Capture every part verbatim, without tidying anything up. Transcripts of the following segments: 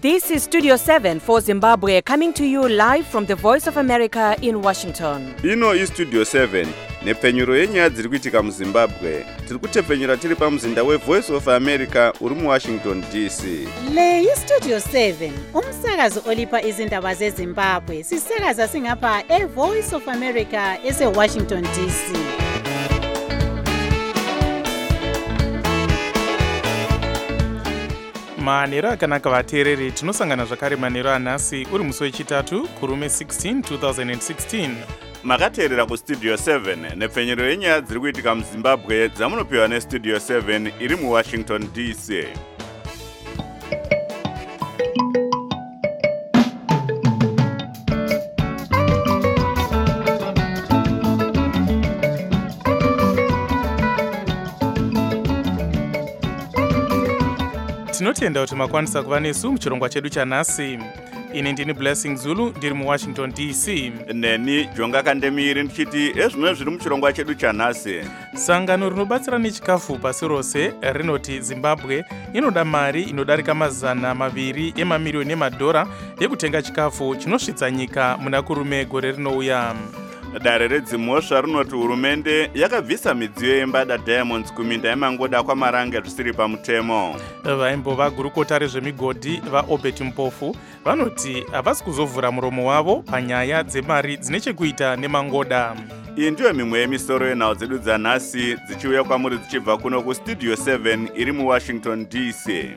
This is Studio seven for Zimbabwe, coming to you live from the Voice of America in Washington. Ino is Studio seven, nepfenyuro yenyaya dziri kuitika muZimbabwe. Tiri kutepfenyura tiri pamuzinda weVoice of America uri muWashington D C. Le yi Studio seven, umsakazo olipa izindaba zeZimbabwe. Sisakaza singapha eVoice of America eseWashington D C. manheru akanaka vateereri, tinosangana zvakare manheru anhasi uri musi wechitatu kurume sixteen twenty sixteen. Makateerera kuStudio seven nepfenyuro yenyaya dziri kuitika muZimbabwe dzamunopiwa neStudio seven iri muWashington D C. Tinotenda kuti makwanisa kuva nesu muchirongwa chedu chanhasi. Ini ndini Blessing Zulu, ndiri muWashington D C. Neni Jonga Kandemiri ndichiti ezvimwe zviri muchirongwa chedu chanhasi. Sangano rinobatsira nechikafu pasi rose rinoti Zimbabwe inoda mari inodarika mazana maviri emamiliyoni emadhora yekutenga chikafu chinosvitsa nyika muna kurume gore rinouya. Dare redzimhosva rinoti hurumende yakabvisa midziyo yembada Diamonds kuminda yemangoda kwaMaranga zvisiri pamutemo. Vaimbova gurukota rezvemigodhi vaObert Mpofu vanoti havasi kuzovhura muromo wavo panyaya dzemari dzine chekuita nemangoda. Iyi ndiyo mimwe yemisoro yenhau dzedu dzanhasi dzichiuya kwamuri dzichibva kuno kuStudio seven iri muWashington D C.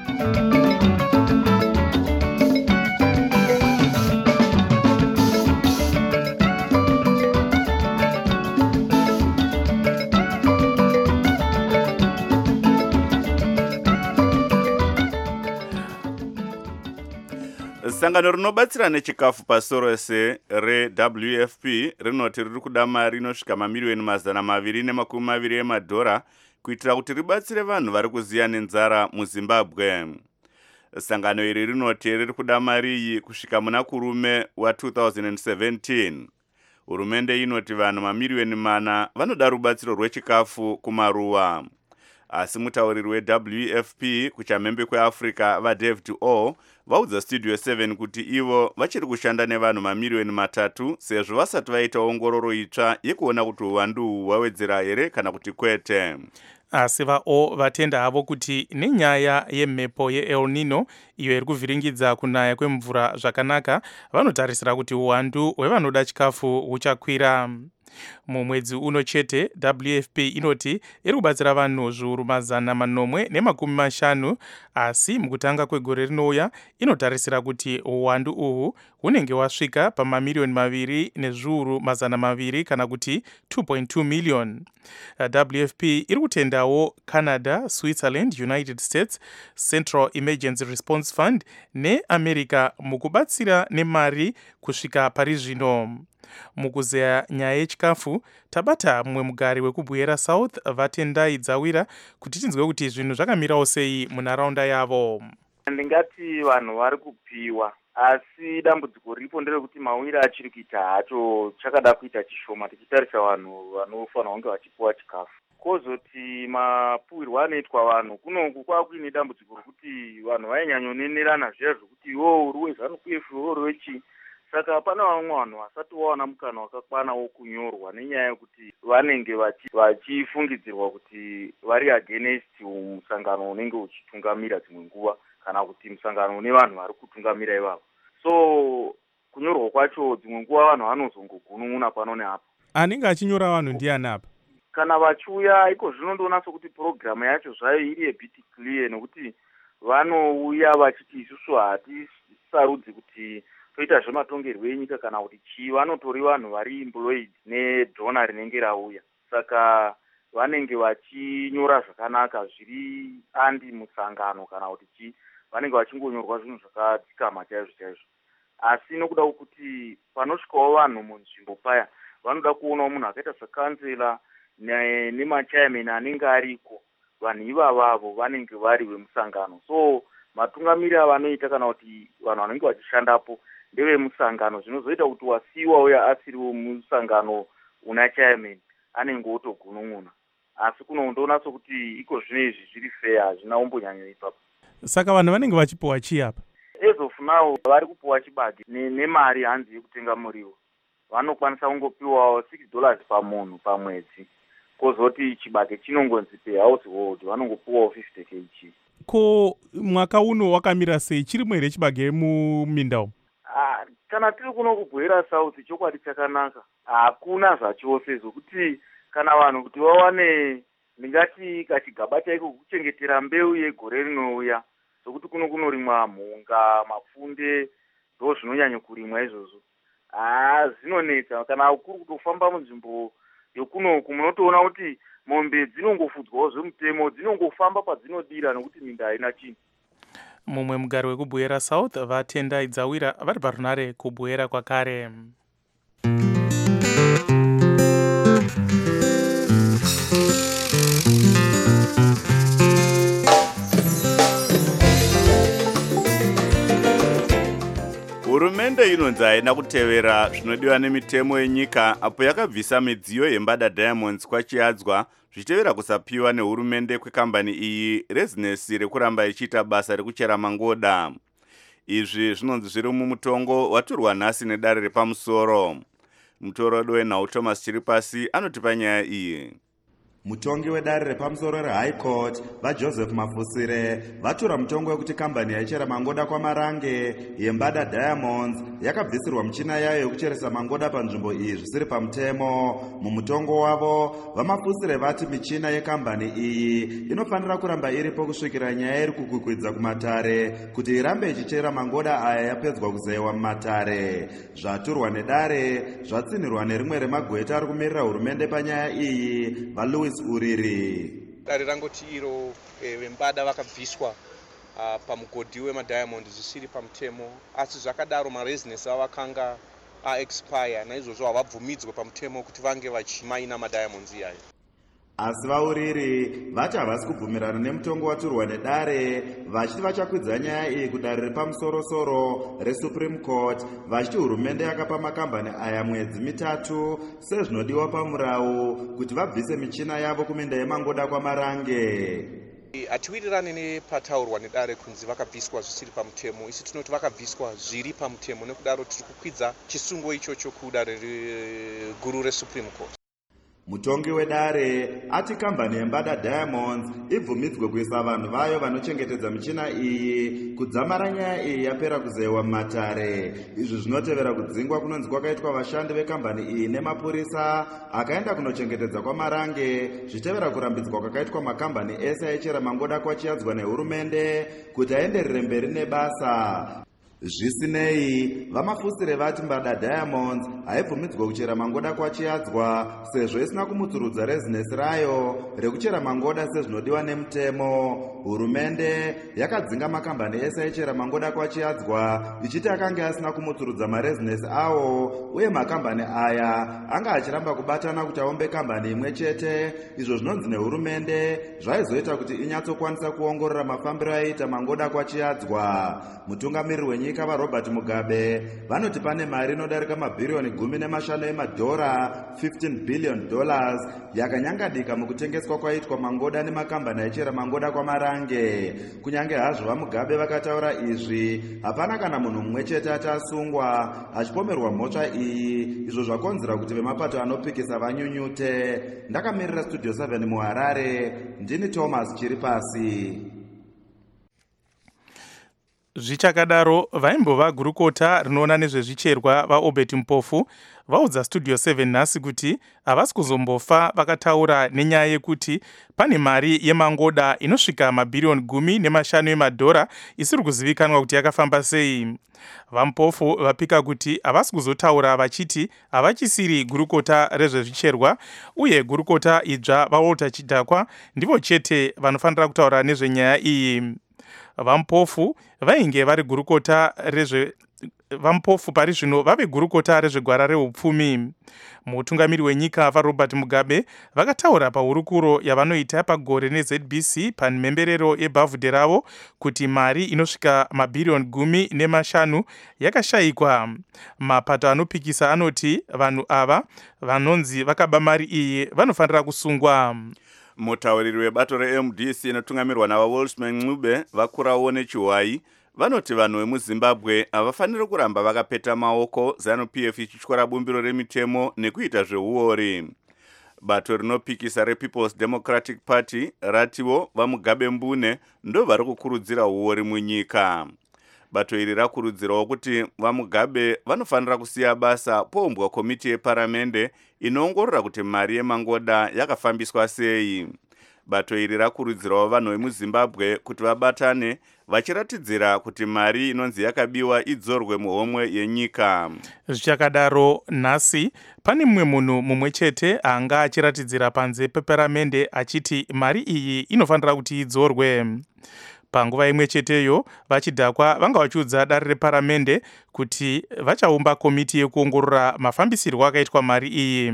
Sangano rinobatsira nechikafu pasi rose reW F P rinoti riri kuda mari inosvika mamiliyoni mazana maviri nemakumi maviri emadhora kuitira kuti ribatsire vanhu vari kuziya nenzara muZimbabwe. Sangano iri rinoti riri kuda mari iyi kusvika muna kurume wa-twenty seventeen. Hurumende inoti vanhu mamiliyoni mana vanoda rubatsiro rwechikafu kumaruwa. Asi mutauriri weW F P kuchamhembe kweAfrica vaDavid O vaudza Studio seven kuti ivo vachiri kushanda nevanhu mamiliyoni matatu sezvo vasati vaita ongororo itsva yekuona kuti uwandu hwawedzera here kana kuti kwete. Asi vaO vatenda havo kuti nenyaya yemhepo yeEl Nino iyo iri kuvhiringidza kunaya kwemvura zvakanaka, vanotarisira kuti uwandu hwevanoda chikafu huchakwira. Mumwedzi uno chete W F P inoti iri kubatsira vanhu zviuru mazana manomwe nemakumi mashanu, asi mukutanga kwegore rinouya inotarisira kuti uwandu uhu hunenge wasvika pamamiliyoni maviri nezviuru mazana maviri kana kuti two point two million. W F P iri kutendawo Canada, Switzerland, United States, Central Emergency Response Fund neAmerica mukubatsira nemari kusvika pari zvino. Mukuzeya nyaya yechikafu tabata mumwe mugari wekubwera South vatendai dzawira kuti tinzwe kuti zvinhu zvakamirawo sei munharaunda yavo. Ndingati vanhu vari kupiwa, asi dambudziko ripo nderekuti mawira achiri kuita hacho chakada kuita chishoma tichitarisa vanhu vanofanira kunge vachipiwa chikafu. Kozoti mapuwirwo anoitwa vanhu kunoku kwakuine dambudziko rokuti vanhu vainyanyonenderana zviya zvokuti iwo uri weZanu P F iwo uri wechi. Saka pana vamwe vanhu vasati vawana mukana wakakwana wokunyorwa nenyaya yekuti vanenge vachifungidzirwa kuti vari against musangano unenge uchitungamira dzimwe nguva kana kuti musangano une vanhu vari kutungamira ivavo. So kunyorwa kwacho dzimwe nguva vanhu vanozongogunun'una pano neapo. Anenge achinyora vanhu ndiani apa? Kana vachiuya iko zvinondonatsa kuti purogiramu yacho zvayo iri a bit clear nekuti vanouya vachiti isusu hatisarudzi kuti toita zvematongerwo enyika kana kuti chii, vanotori vanhu vari employed nedhona rinenge rauya. Saka vanenge vachinyora zvakanaka zviri andi musangano kana kuti chii, vanenge vachingonyorwa zvinhu zvakadzikama chaizvo chaizvo. Asi nokuda kuti panosvikawo vanhu munzvimbo paya vanoda kuonawo munhu akaita sekansela nemachairman anenge ariko, vanhu ivavavo vanenge vari vemusangano. So matungamiriro avanoita kana kuti vanhu vanenge vachishandapo ndevemusangano, zvinozoita kuti wasiiwa uya asiriwo musangano una chairman anenge otogunun'una. Asi kunondonatsa kuti iko zvino izvi zviri fair, hazvina umbonyanyo ipapo. Saka vanhu vanenge vachipiwa chii apa? as of now vari kupuwa chibage nemari hanzi yekutenga muriwo. Vanokwanisa kungopiwawo six dollars pamunhu pamwedzi. Kozoti chibage chinongonzi per household vanongopiwawo fifty kilograms. Ko mwaka uno wakamira sei? Chirimo here chibage muminda umu? Ah, kana tiri kuno kubwera South chokwadi chakanaka. Hakuna zvachose zvokuti kana vanhu kuti vawane ndingati kachigaba chaiko kuchengetera mbeu yegore rinouya. Sokuti kuno kunorimwa mhunga, mapfunde, ndo zvinonyanya kurimwa izvozvo. Ah, zvinonetsa kana kuri kutofamba munzvimbo yokunoku munotoona kuti mombe dzinongofudzwawo zvemutemo, dzinongofamba padzinodira nokuti minda haina chinhu. Mumwe mugari wekubwera South vatenda idzawira vari parunare kubwera kwakare. Hurumende inonzi haina kutevera zvinodiwa nemitemo yenyika apo yakabvisa midziyo yembada Diamonds kwachiadzwa zvichitevera kusapiwa nehurumende kwekambani iyi rezinesi rekuramba ichiita basa rekuchera mangoda. Izvi zvinonzi zviri mumutongo waturwa nhasi nedare repamusoro. Mutoro wenhau Thomas Chiripasi anotipa nyaya iyi. Mutongi wedare repamusoro reHigh Court vaJoseph Mafusire vatura mutongo wekuti kambani yaichera mangoda kwaMarange yembada Diamonds yakabvisirwa michina yayo yekucheresa mangoda panzvimbo iyi zvisiri pamutemo. Mumutongo wavo vaMafusire vati michina yekambani iyi inofanira kuramba iripo kusvikira nyaya iri kukukwidza kumatare kuti irambe ichichera mangoda aya yapedzwa kuzeyiwa mumatare. Zvaturwa nedare zvatsinirwa nerimwe remagweta ari kumirira hurumende panyaya iyi vaLouis Uriri. Dare rangoti iro vembada vakabviswa pamugodhi wemadiamonds zvisiri pamutemo, asi zvakadaro marezinesi avakanga aexpire naizvozvo havabvumidzwe pamutemo kuti vange vachimaina madiamonds iyayo. Asi vaUriri vati havasi kubvumirana nemutongo waturwa nedare, vachiti vachakwidza nyaya iyi kudare repamusoro-soro reSupreme Court, vachiti hurumende yakapa makambani aya mwedzi mitatu sezvinodiwa pamurau kuti vabvise michina yavo kuminda yemangoda kwaMarange. Hatiwirirane nepataurwa nedare kunzi vakabviswa zvisiri pamutemo, isi tinoti vakabviswa zviri pamutemo, nekudaro tiri kukwidza chisungo ichocho kudare guru reSupreme Court. Mutongi wedare ati kambani yembada Diamonds ibvumidzwe kuisa vanhu vayo vanochengetedza michina iyi kudzamara nyaya iyi yapera kuzeyiwa mumatare. Izvi zvinotevera kudzingwa kunonzi kwakaitwa vashandi vekambani iyi nemapurisa akaenda kunochengetedza kwaMarange zvichitevera kurambidzwa kwakaitwa makambani ese aichera mangoda kwachiadzwa nehurumende kuti aenderere mberi nebasa. Zvisinei, vaMafusire vati mbada Diamonds haibvumidzwe kuchera mangoda kwachiadzwa sezvo isina kumutsurudza rezinesi rayo rekuchera mangoda sezvinodiwa nemutemo. Hurumende yakadzinga makambani ese aichera mangoda kwachiadzwa ichiti akanga asina kumutsurudza marezinesi awo, uye makambani aya anga achiramba kubatana kuti aumbe kambani imwe chete. Izvo zvinonzi nehurumende zvaizoita kuti inyatsokwanisa kuongorora mafambiro aiita mangoda kwachiadzwa. Mutungamiriri wenyika nyika vaRobert Mugabe vanoti pane mari inodarika mabhiriyoni gumi nemashanu emadhora fifteen billion dollars yakanyangadika mukutengeswa kwaitwa mangoda nemakambani aichera mangoda kwaMarange. Kunyange hazvo vaMugabe vakataura izvi, hapana kana munhu mumwe chete atasungwa achipomerwa mhosva iyi, izvo zvakonzera kuti vemapato anopikisa vanyunyute. Ndakamirira Studio seven muHarare, ndini Thomas Chiripasi. Zvichakadaro vaimbova gurukota rinoona nezvezvicherwa vaObert Mpofu vaudza Studio seven nhasi kuti havasi kuzombofa vakataura nenyaya yekuti pane mari yemangoda inosvika mabhiriyoni gumi nemashanu emadhora isiri kuzivikanwa kuti yakafamba sei. VaMpofu vapika kuti havasi kuzotaura vachiti havachisiri gurukota rezvezvicherwa, uye gurukota idzva vaWalter Chidhakwa ndivo chete vanofanira kutaura nezvenyaya iyi. VaMpofu vainge vari gurukota rezve VaMpofu pari zvino vave gurukota rezvegwara reupfumi. Mutungamiri wenyika vaRobert Mugabe vakataura pahurukuro yavanoita pagore neZ B C panhemberero yebhavhudhe ravo kuti mari inosvika mabhiriyoni gumi nemashanu yakashayikwa. Mapato anopikisa anoti vanhu ava vanonzi vakaba mari iyi vanofanira kusungwa. Mutauriri webato reM D C inotungamirwa navaWalshman Ncube vakurawo nechiwai vanoti vanhu vemuzimbabwe havafaniri kuramba vakapeta maoko, zanu P F ichityora bumbiro remitemo nekuita zveuori. Bato rinopikisa rePeople's Democratic Party ratiwo vamugabe mbune ndo vari kukurudzira uori munyika. Bato iri rakurudzirawo kuti vamugabe vanofanira kusiya basa poumbwa komiti yeparamende inoongorora kuti mari yemangoda yakafambiswa sei. Bato iri rakurudzirawo vanhu vemuzimbabwe kuti vabatane vachiratidzira kuti mari inonzi yakabiwa idzorwe muhomwe yenyika. Zvichakadaro nhasi pane mumwe munhu mumwe chete anga achiratidzira panze peparamende achiti mari iyi inofanira kuti idzorwe. Panguva imwe cheteyo vachidhakwa vanga vachiudza dare reparamende kuti vachaumba komiti yekuongorora mafambisirwo akaitwa mari iyi.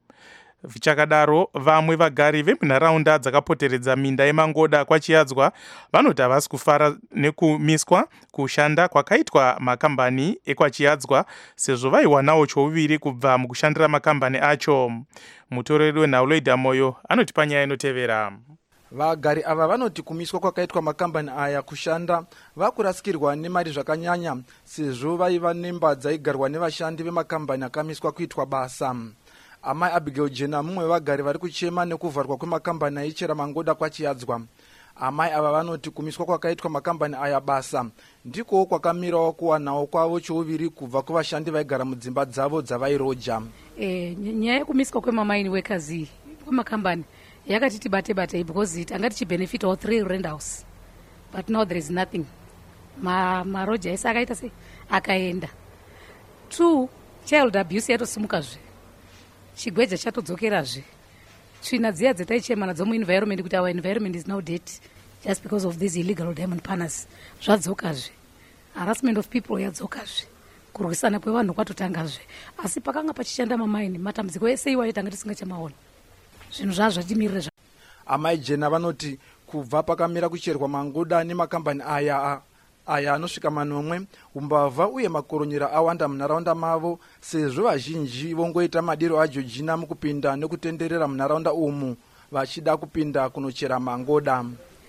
Vichakadaro vamwe vagari vemunharaunda dzakapoteredza minda yemangoda kwaChiyadzwa vanoti havasi kufara nekumiswa kushanda kwakaitwa makambani ekwaChiyadzwa sezvo vaiwanawo chouviri kubva mukushandira makambani acho. Mutoreri wenhau Loida Moyo anoti panyaya inotevera. Vagari ava vanoti kumiswa kwakaitwa makambani aya kushanda vakurasikirwa nemari zvakanyanya sezvo vaiva nemba dzaigarwa nevashandi vemakambani akamiswa kuitwa basa. Amai Abigail Jena mumwe vagari vari kuchema nekuvharwa kwemakambani aichera mangoda kwaChiyadzwa. Amai ava vanoti kumiswa kwakaitwa makambani aya basa ndiko kwakamirawo kuwanawo kwavo chouviri kubva kuvashandi vaigara mudzimba dzavo dzavairoja. Eh, nyaya yekumiswa kwemamaini wekazi kwemakambani yakati tibate bate because it angati chibenefit all three rent house, but now there is nothing. Ma maroja esa akaita se akaenda. Two, child abuse yatosimukazve. Chigweja chatodzokerazve. Tsvina dziya dzataichemana dzomu environment kuti our environment is now dead just because of these illegal diamond panels. Zvadzokazve. Harassment of people yadzokazve. Kurwisana kwevanhu kwatotangazve. Asi pakanga pachishanda mamaini matambudziko ese iwayo tanga tisingachamaona. Zvinhu zvazvatimirira. Amai Jena vanoti kubva pakamira kucherwa mangoda nemakambani aya aya anosvika manomwe umbavha uye makoronyera awanda munharaunda mavo sezvo vazhinji vongoita madiro aJeorgina mukupinda nekutenderera munharaunda umu vachida kupinda kunochera mangoda.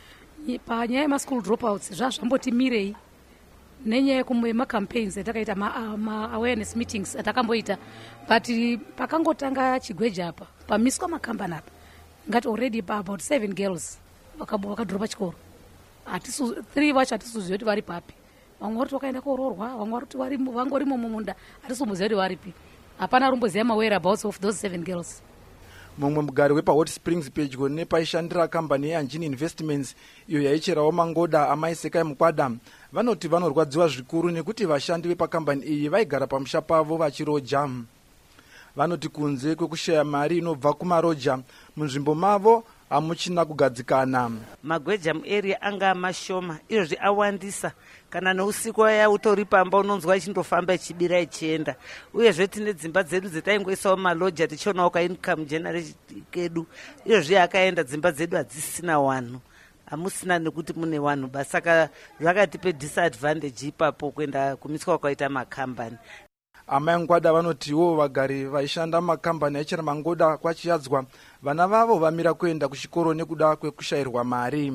Panyaya yemaschool dropouts zvazvambotimirei nenyaya yekumacampaigns atakaita ma-awareness meetings atakamboita, but pakangotanga chigweja apa pamiswa makambani apa ngati already pa about seven girls vakadropa chikoro. Atisu three vacho hatisuziva kuti vari papi. Vamwe vari vakaenda kororwa, vamwe vari vangorimo mumunda, hatisumboziva kuti varipi. Hapana rumboziva ma-whereabouts of those seven girls. Mumwe mugari wepa Hot Springs pedyo nepaishandira kambani yeAngini Investments iyo yaicherawo mangoda amai Sekai Mukwada vanoti vanorwadziwa zvikuru nekuti vashandi vepakambani iyi vaigara pamusha pavo vachiroja. Vanoti kunze kwekushaya mari inobva kumaroja munzvimbo mavo hamuchina kugadzikana. Magweja muarea anga mashoma, izvozvi awandisa. Kana neusiku waya utori pamba unonzwa ichindofamba ichibira ichienda. Uyezve tine dzimba dzedu dzetaingoisawo maloja tichionawo ka income generation kedu. Izvozvi akaenda dzimba dzedu hadzisina wanhu. Hamusina nekuti mune wanhu basi saka zvakatipe disadvantage ipapo kuenda kumiswa kwakaita makambani. Amai Ngwada vanotiwo vagari vaishanda makambani aichera mangoda kwaChiyadzwa vana vavo vamira kuenda kuchikoro nekuda kwekushayirwa mari.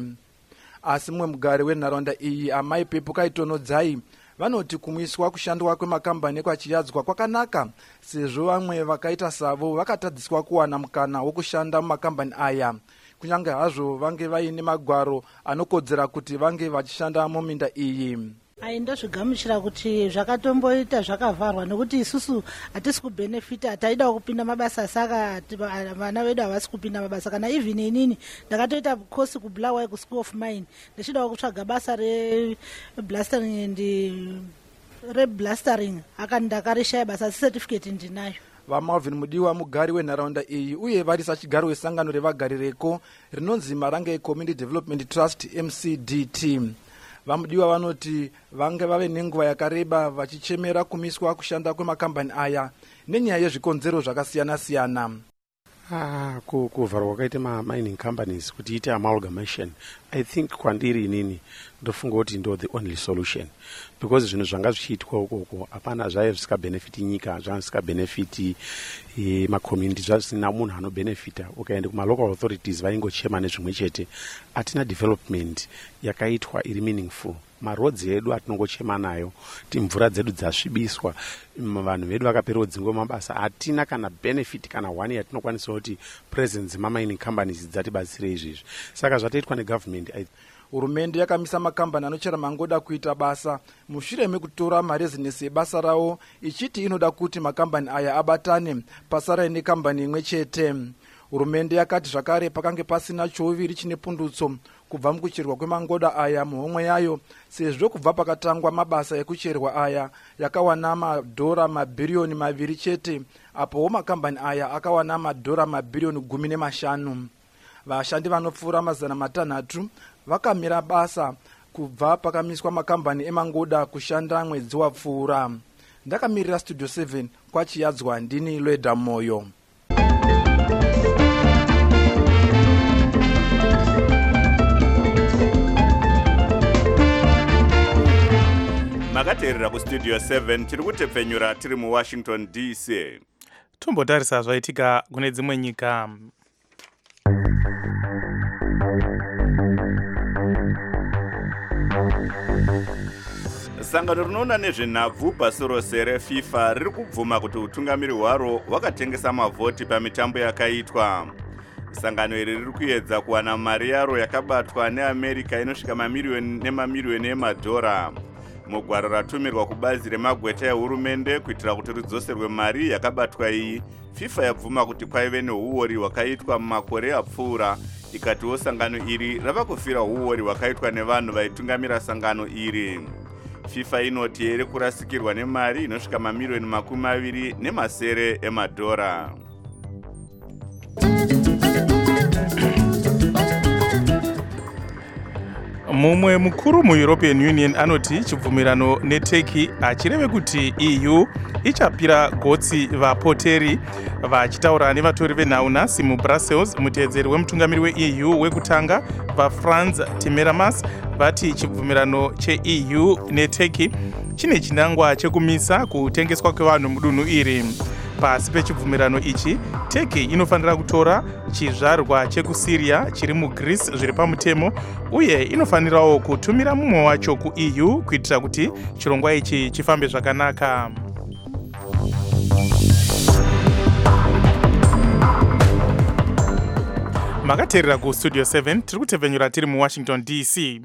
Asi mumwe mugari wenharaunda iyi amai Pepo Kaitonodzai vanoti kumwiswa kushandwa kwemakambani kwaChiyadzwa kwakanaka sezvo vamwe vakaita savo vakatadziswa kuwana mukana wokushanda mumakambani aya kunyange hazvo vange vaine magwaro anokodzera kuti vange vachishanda muminda iyi. Ai ndozvigamuchira kuti zvakatomboita zvakavharwa nekuti isusu hatisi kubenefita, hataida kupinda mabasa saka vana vedu havasi kupinda mabasa. Kana even inini ndakatoita kosi kuBulawayo kuSchool of Mine ndichidawo kutsvaga basa reblastering and reblastering aka ndakarishaya basa asi certificate ndinayo. VaMalvin Mudiwa mugari wenharaunda iyi uye vari sachigaro wesangano revagari reko rinonzi Marange Community Development Trust M C D T. Vamudiwa vanoti vange vave nenguva yakareba vachichemera kumiswa kushanda kwemakambani aya nenyaya yezvikonzero zvakasiyana siyana. Ah, kuvharwa kwakaita ma-mining companies kuti ite amalgamation, I think kwandiri inini ndofunga kuti ndo the only solution, because zvinhu zvanga zvichiitwa ukoko hapana zvaive zvisikabenefiti nyika, zvanga zvisikabenefiti e, macommunity, zvazvisina munhu anobenefita. Ukaenda kuma-local authorities vaingochema nezvimwe chete, hatina development yakaitwa iri meaningful. marodzi edu atinongochema nayo kuti mvura dzedu dzasvibiswa, vanhu vedu vakaperawo dzingo mabasa, hatina kana benefit kana one yatinokwanisa kuti presence mamining companies dzatibatsire izvizvi. Saka zvatoitwa negovernment, hurumende yakamisa makambani anochera mangoda kuita basa mushure mekutora marezinesi ebasa rawo, ichiti inoda kuti makambani aya abatane pasara nekambani imwe chete. Hurumende yakati zvakare pakange pasina choviri chine pundutso kubva mukucherwa kwemangoda aya muhomwe yayo, sezvo kubva pakatangwa mabasa ekucherwa aya yakawana madhora mabhiriyoni maviri chete, apowo makambani aya akawana madhora mabhiriyoni gumi nemashanu. Vashandi vanopfuura mazana matanhatu vakamira basa kubva pakamiswa makambani emangoda kushanda mwedzi wapfuura. Ndakamirira Studio seven kwachiyadzwa ndini Lweda Moyo. Makateerera ku Studio seven tiri kutepfenyura tiri mu Washington D C. Tombotarisa zvaitika kune dzimwe nyika. Sangano rinoona nezvenhabvu pasi rose reFIFA riri kubvuma kuti utungamiri hwaro hwakatengesa mavhoti pamitambo yakaitwa. Sangano iri riri kuedza kuwana mari yaro yakabatwa neAmerica inosvika mamiriyoni nemamiriyoni emadhora. Mugwaro ratumirwa kubazi remagweta ehurumende kuitira kuti ridzoserwe mari yakabatwa iyi, FIFA yabvuma kuti kwaive neuori hwakaitwa mumakore apfuura, ikatiwo sangano iri rava kufira uori hwakaitwa nevanhu vaitungamira sangano iri. FIFA inoti iri kurasikirwa nemari inosvika mamiriyoni makumi maviri nemasere emadhora. Mumwe mukuru muEuropean Union anoti chibvumirano neTurkey achireve kuti E U ichapira gotsi vapoteri. Vachitaura nevatori venhaunhasi muBrussels, muteedzeri wemutungamiri weE U wekutanga vaFrans Timmermans vati chibvumirano cheE U neTurkey chine chinangwa chekumisa kutengeswa kwevanhu mudunhu iri. Pasi pechibvumirano ichi, Turkey inofanira kutora chizvarwa chekuSyria chiri muGreece zviri pamutemo, uye inofanirawo kutumira mumwe wacho kuE U kuitira kuti chirongwa ichi chifambe zvakanaka. Makateerera ku Studio seven tiri kutepfenyura tiri mu Washington D C.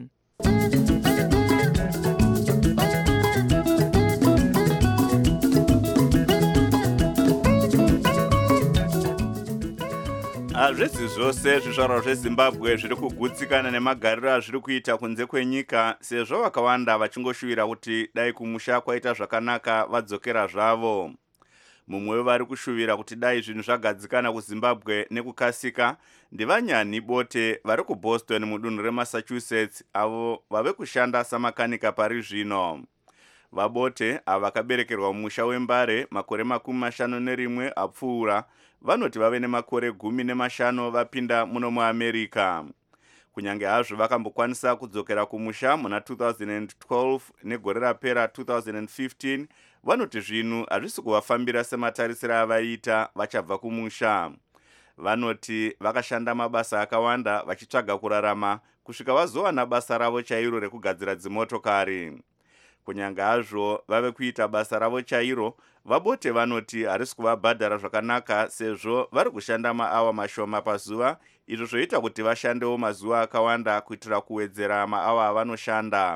Hazvisi zvose zvizvarwa zveZimbabwe zviri kugutsikana nemagariro azviri kuita kunze kwenyika, sezvo vakawanda vachingoshuvira kuti dai kumusha kwaita zvakanaka vadzokera zvavo. Mumwe wevari kushuvira kuti dai zvinhu zvagadzikana kuZimbabwe nekukasika ndivanyani Bote vari kuBoston mudunhu reMassachusetts, avo vave kushanda samakanika pari zvino. Vabote ava vakaberekerwa mumusha weMbare makore makumi mashanu nerimwe apfuura, vanoti vave nemakore gumi nemashanu vapinda muno muAmerica. Kunyange hazvo vakambokwanisa kudzokera kumusha muna two thousand twelve negore rapera two thousand fifteen, vanoti zvinhu hazvisi kuvafambira sematarisiro avaita vachabva kumusha. Vanoti vakashanda mabasa akawanda vachitsvaga kurarama kusvika vazowana basa ravo chairo rekugadzira dzimotokari. Kunyange hazvo vave kuita basa ravo chairo, Vabote vanoti harisi kuvabhadhara zvakanaka sezvo vari kushanda maawa mashoma pazuva, izvo zvoita kuti vashandewo mazuva akawanda kuitira kuwedzera maawa avanoshanda.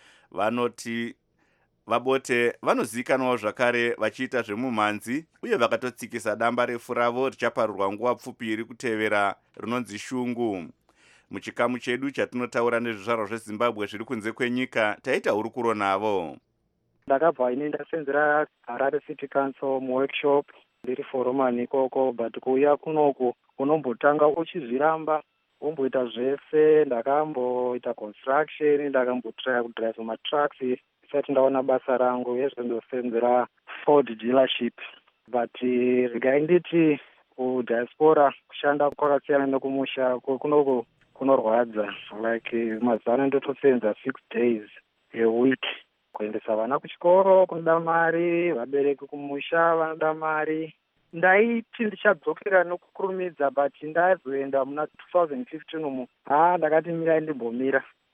Vanoti Vabote vanozikanwawo zvakare vachiita zvemumhanzi, uye vakatotsikisa damba refu ravo richaparurwa nguva pfupi iri kutevera rinonzi shungu. Muchikamu chedu chatinotaura nezvizvarwa zveZimbabwe zviri kunze kwenyika, taita hurukuro navo. Ndakabva ine ndasenzera Harare City Council muworkshop ndiri foromani ikoko, but kuuya kunoku unombotanga uchizviramba womboita zvese. Ndakamboita construction, ndakambotraya kudrive matrucks isati ndaona basa rangu yezvendosenzera Ford dealership. But regai nditi kudiaspora kushanda kwakasiyana nekumusha kunoku kunorwadza, like mazana ndotosenza six days a week, kuendesa vana kuchikoro kunoda mari, vabereki kumusha vanoda mari. Ndaiti ndichadzokera nokukurumidza, but ndazoenda muna two thousand fifteen umu, ha ndakati mirai ndimbomira.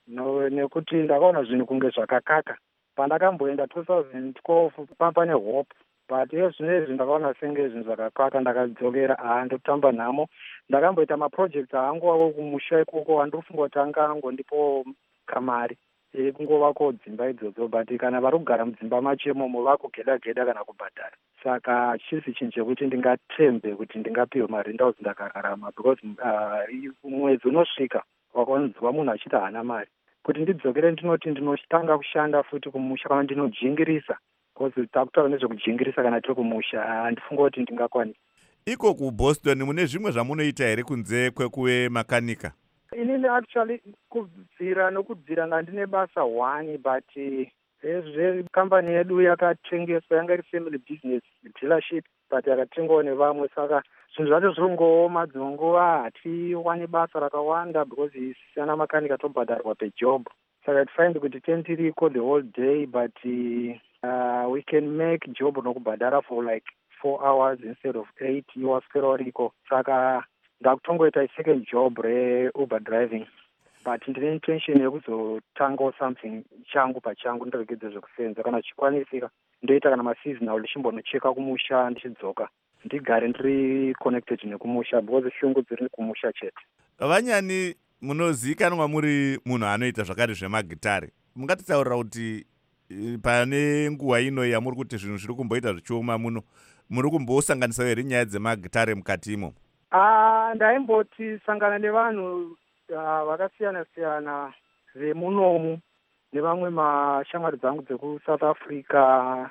no, nekuti ndakaona zvinhu kunge zvakakaka pandakamboenda two thousand twelve pane hope but ezvinezvi ndakaona senge zvinhu zvakakaka ndakadzokera handotamba nhamo ndakamboita maprojects angu avo kumusha ikoko handofunga kuti anga angondipo kamari kungovako dzimba idzodzo but kana vari kugara mudzimba macho imomo vakugeda geda kana kubhadhara saka chisi chinhu chekuti ndingatembe kuti ndingapiwe mari ndauzi ndakararama because uh, mwedzi unosvika wakanzwa munhu achiti haana mari kuti ndidzokere ndinoti ndinotanga kushanda futi kumusha kana ndinojingirisa because takutaura nezvekujingirisa kana tiri kumusha handifunga kuti ndingakwanisa. Iko kuBoston mune zvimwe zvamunoita here kunze kwekuve makanika? Inini actually kubvira nokudzira ngandine basa one but ezve kambani yedu yakatengeswa yanga iri family business dealership but yakatengwa nevamwe saka zvinhu zvacho zviringooma dzimwe nguva hatiwani basa rakawanda because isiyana makanika tobhadharwa pejob saka tifind kuti tentiriko the whole day but uh, we can make job nokubhadhara for like four hours instead of eight iwaswera wariko saka ndakutongoita second job re-uber driving but ndine intention yekuzotangawo something changu pachangu ndiregedze zvekusenza kana chikwanisika ndoita kana maseasonal ndichimbonocheka kumusha ndichidzoka ndigare ndiri connected nekumusha because shungu dziri kumusha chete. Vanyani munozikanwa muri munhu anoita zvakare zvemagitari mungatitaurira kuti pane nguva ino yamuri kuti zvinhu zviri kumboita zvichioma muno muri kumbosanganisa here nyaya dzemagitari mukati imo? Ah, ndaimboti sangana nevanhu vakasiyana-siyana vemunomu nevamwe mashamwari dzangu dzekusouth Africa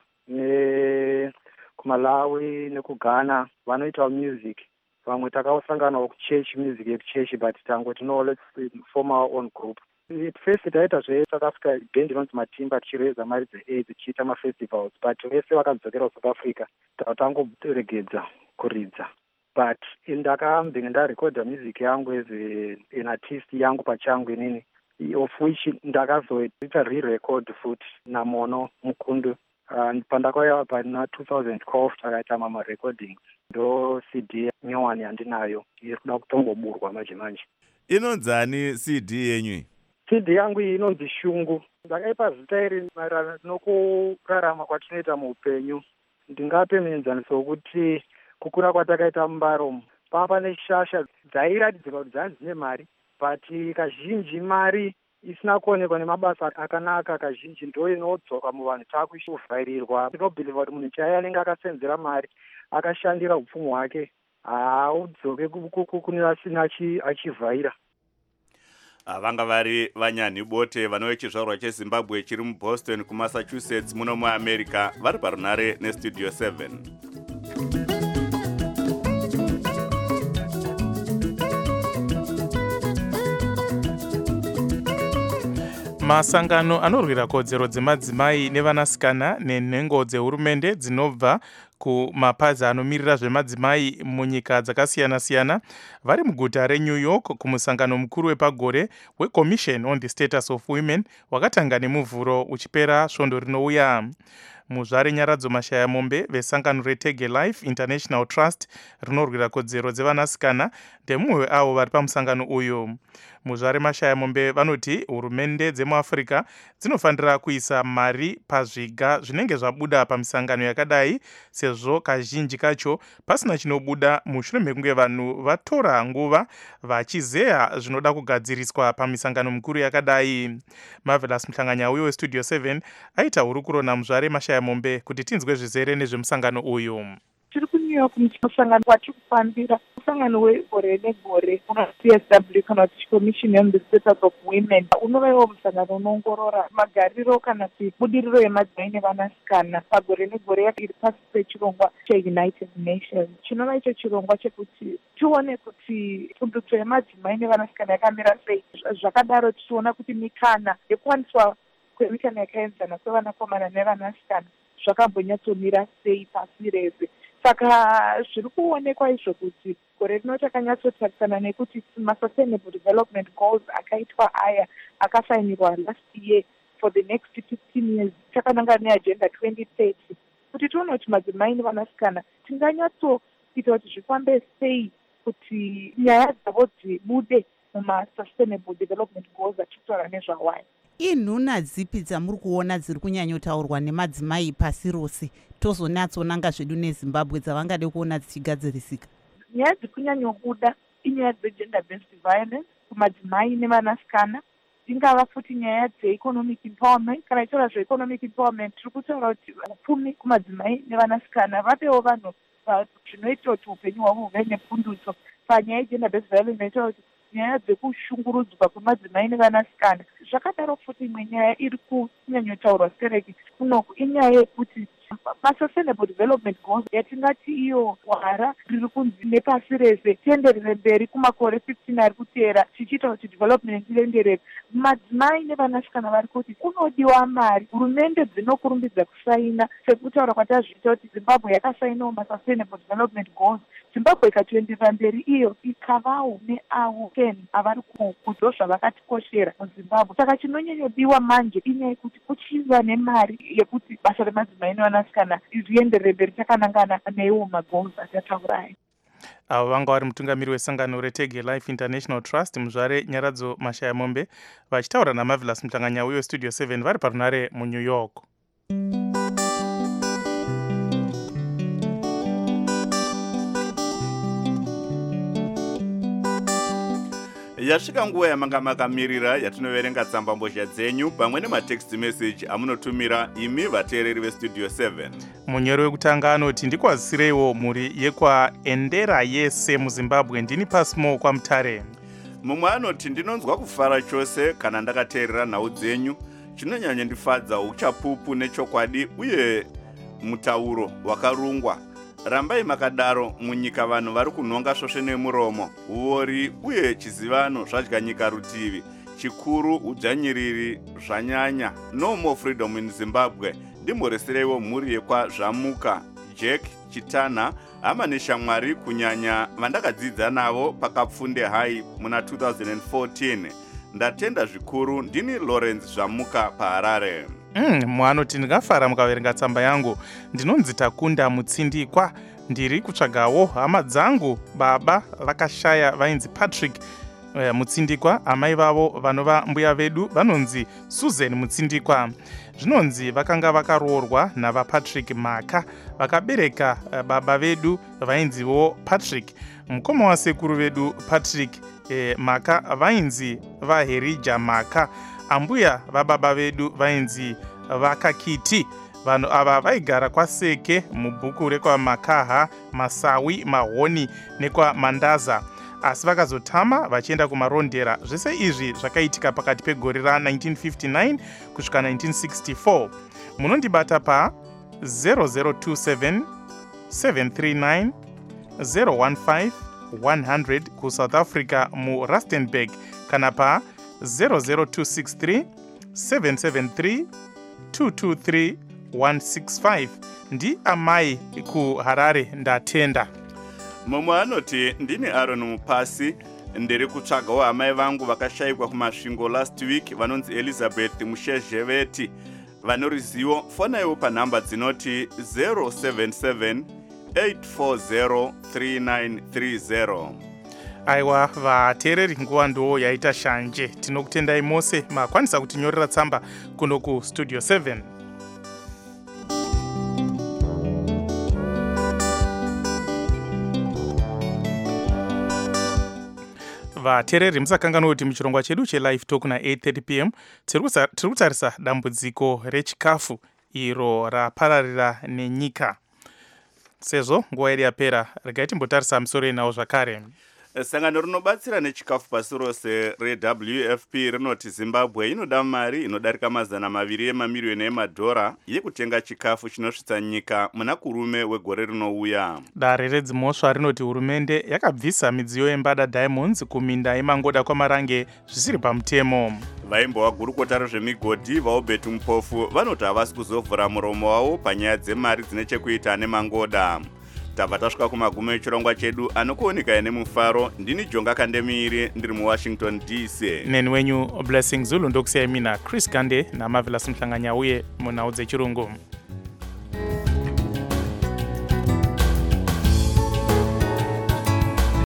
nekumalawi nekugana vanoitawo music. Vamwe takasanganawo kuchechi music yekuchechi but tangoti no let's form our own group. At first taita zveSouth Africa band inonzi Matimba tichireza mari dzeAIDS tichiita mafestivals but vese vakadzokera kuSouth Africa tangoregedza kuridza. But ndakambenge ndarekodha music yangu as an artist yangu pachangu inini of which ndakazoita re-record futi naMono Mukundu uh, pandakauya pana two thousand twelve takaita mama recordings ndo C D nyowani yandinayo iri kuda kutongoburwa manje manje. Inonzani C D yenyu? C D yangu iyi inonzi Shungu. Ndakaipa zita iri maererano nokurarama kwatinoita muupenyu. Ndingape muenzaniso wekuti kukura kwatakaita mumbaro pava pane shasha dzairatidzika kuti dzanzi dzine mari but kazhinji mari isina kuonekwa nemabasa akanaka kazhinji ndo inodzoka muvanhu taakuvhairirwa. Tinobhiliva kuti munhu chaiye anenge akasenzera mari akashandira upfumi hwake haudzoke kune asina achivhaira. Vanga vari Vanyani Bote vanowe chizvarwa cheZimbabwe chiri muBoston kuMassachusetts muno muAmerica vari parunare nestudio seven. Masangano anorwira kodzero dzemadzimai nevanasikana nenhengo dzehurumende dzinobva kumapazi anomirira zvemadzimai munyika dzakasiyana-siyana vari muguta reNew York kumusangano mukuru wepagore weCommission on the Status of Women wakatanga nemuvhuro uchipera svondo rinouya. Muzvare Nyaradzo Mashaya Mombe vesangano reTege Life International Trust rinorwira kodzero dzevanasikana ndemumwe avo vari pamusangano uyu. Muzvare Mashaya Mombe vanoti hurumende dzemuAfrica dzinofanira kuisa mari pazviga zvinenge zvabuda pamisangano yakadai sezvo kazhinji kacho pasina chinobuda mushure mekunge vanhu vatora nguva vachizeya zvinoda kugadziriswa pamisangano mikuru yakadai. Marvelous Mhlanganya uyo westudio seven aita hurukuro naMuzvare Mashaya Mombe kuti tinzwe zvizere nezvemusangano uyu. Tiri kuNew York musangano watiri kufambira musangano wegore negore una C S W kana kuti Commission on the Status of Women unova iwo musangano unoongorora magariro kana kuti budiriro yemadzimai nevanasikana pagore negore iri pasi pechirongwa cheUnited Nations. Chinova icho chirongwa chekuti tione kuti pundutso yemadzimai nevanasikana yakamira sei. Zvakadaro tichiona kuti mikana yekuwaniswa kwemikana yakaenzana kwevanakomana nevanasikana zvakambonyatsomira sei pasi rese. Saka zviri kuonekwa izvo kuti gore rino takanyatsotarisana nekuti masustainable development goals akaitwa aya akasainirwa last year for the next fifteen years takananga neagenda twenty thirty kuti tione kuti madzimai nevanasikana tinganyatsoita kuti zvifambe sei kuti nyaya dzavo dzibude muma-sustainable development goals achitaura nezvawai. inhuna dzipi dzamuri kuona dziri kunyanyotaurwa nemadzimai pasi rose tozonatsonanga zvedu nezimbabwe dzavangade kuona dzichigadzirisika? Nyaya dziri kunyanyobuda inyaya dzegender based violence kumadzimai nevanasikana, dzingava futi nyaya dzeeconomic empowerment. Kana ichitaura zveeconomic empowerment tiri kutaura kuti upfumi kumadzimai nevanasikana vapewo vanhu zvinoita kuti upenyu hwavo huve nepundutso. Panyaya yegender based violence itaura kuti nyaya dzekushungurudzwa kwemadzimai nevanasikana. Zvakadaro futi imwe nyaya iri kunyanyotaurwa stereki kunoku inyaya yekuti ma-sustainable development goals yatingati iyo hwara riri kunzi nepasi rese tienderere mberi kumakore fifteen ari kuteera tichiita kuti development ienderere. Madzimai nevanasikana vari kuti kunodiwa mari. Hurumende dzinokurumbidza kusaina sekutaura kwatazviita kuti Zimbabwe yakasainawo ma-sustainable development goals. Zimbabwe ikatoenderera mberi iyo ikavawo neavo ten avari kudzo zvavakatikoshera muZimbabwe. Saka chinonyanyodiwa manje inyaya yekuti kuchiva nemari yekuti basa remadzimai nevanasikana rienderere mberi chakanangana neiwo magoals atataurayo. avo vanga vari mutungamiri wesangano retege life international trust muzvare Nyaradzo Mashaya Mombe vachitaura naMarvelous Mhlanganyauye westudio seven vari parunare muNew York. Yasvika nguva yamanga makamirira yatinoverenga tsamba mbozha dzenyu pamwe nematext message amunotumira imi vateereri vestudio seven. Munyori wekutanga anoti ndikwazisireiwo mhuri yekwaendera yese muZimbabwe ndini pasmo kwaMutare. Mumwe anoti ndinonzwa kufara chose kana ndakateerera nhau dzenyu. Chinonyanya ndifadza uchapupu nechokwadi uye mutauro wakarungwa. Rambai makadaro munyika vanhu vari kunhonga svosve nemuromo, uori uye chizivano zvadya nyika rutivi. Chikuru udzvanyiriri zvanyanya. No more freedom in Zimbabwe. Ndimhoresereiwo mhuri yekwa Zvamuka Jack Chitana hama neshamwari kunyanya vandakadzidza navo pakapfunde hai muna two thousand fourteen. Ndatenda zvikuru. Ndini Lawrence Zvamuka paHarare. Mm, mwanoti ndingafara mukaverenga tsamba yangu. Ndinonzi Takunda Mutsindikwa. Ndiri kutsvagawo hama dzangu baba vakashaya vainzi Patrick e, Mutsindikwa. Amai vavo vanova mbuya vedu vanonzi Susan Mutsindikwa. Zvinonzi vakanga vakaroorwa navaPatrick Maka vakabereka e, baba vedu vainziwo Patrick. Mukoma wasekuru vedu Patrick e, Maka vainzi vaHerija Maka. Ambuya vababa vedu vainzi Vakakiti. Vanhu ava vaigara kwaSeke mubhuku rekwaMakaha, Masawi, Mahoni nekwa Mandaza. Asi vakazotama vachienda kumarondera. Zvese izvi zvakaitika pakati pegore ra nineteen fifty-nine kusvika nineteen sixty-four. Munondibata pa zero zero two seven seven three nine zero one five one hundred kuSouth Africa muRustenburg kana pa zero zero two six three seven seven three two two three one six five. Ndi amai kuHarare ndatenda. Mumwe anoti ndini Aaron Mupasi ndiri kutsvagawo amai vangu vakashayikwa kumasvingo last week vanonzi Elizabeth Mushezheveti. Vane ruzivo fonaiwo panhamba dzinoti zero seven seven eight four zero three nine three zero. Aiwa vateereri nguva ndo yaita shanje. Tinokutendai mose makwanisa kutinyorera tsamba kuno kustudio seven. Vateereri musakanganwa kuti muchirongwa chedu chelive talk na eight thirty p m tiri kutarisa dambudziko rechikafu iro rapararira nenyika. Sezvo nguva yedu yapera, regai timbotarisa musoro inawo zvakare. Sangano rinobatsira nechikafu pasi rose reW F P rinoti Zimbabwe inoda mari inodarika mazana maviri emamiliyoni emadhora yekutenga chikafu chinosvitsa nyika muna kurume wegore rinouya. Dare redzimosva rinoti hurumende yakabvisa midziyo yembada Diamonds kuminda yemangoda kwaMarange zvisiri pamutemo. Vaimbowa gurukota rezvemigodhi vaObert Mupofu vanoti havasi kuzovhura muromo wavo panyaya dzemari dzine chekuita nemangoda. Tabva tasvika kumagumo echirongwa chedu anokuoneka nemufaro. Ndini Jonga Kandemiri ndiri muWashington D C. Neni wenyu Blessing Zulu ndokusiyai mina Chris Gande naMarvelous Mhlanganyauye munhau dzechirungu.